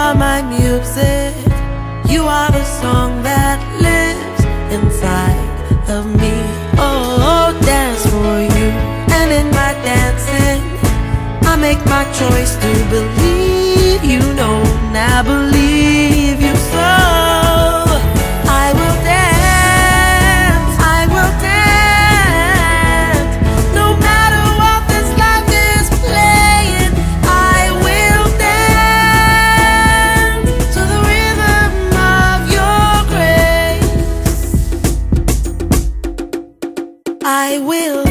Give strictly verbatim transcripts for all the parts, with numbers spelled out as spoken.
are my music. You are the song that lives inside of me. Oh, dance for you. And in my dancing, I make my choice to believe you know, now believe you so. I will dance, I will dance, no matter what this life is playing. I will dance to the rhythm of your grace. I will,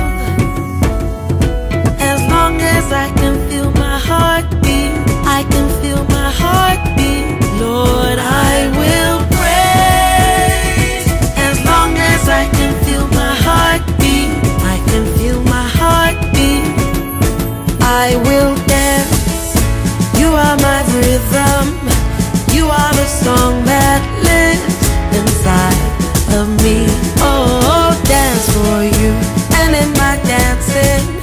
as long as I can feel my heartbeat, I can feel my heartbeat. Lord, I will praise. As long as I can feel my heartbeat, I can feel my heartbeat. I will dance. You are my rhythm. You are the song that lives inside of me. Oh, dance for you. And in my dancing,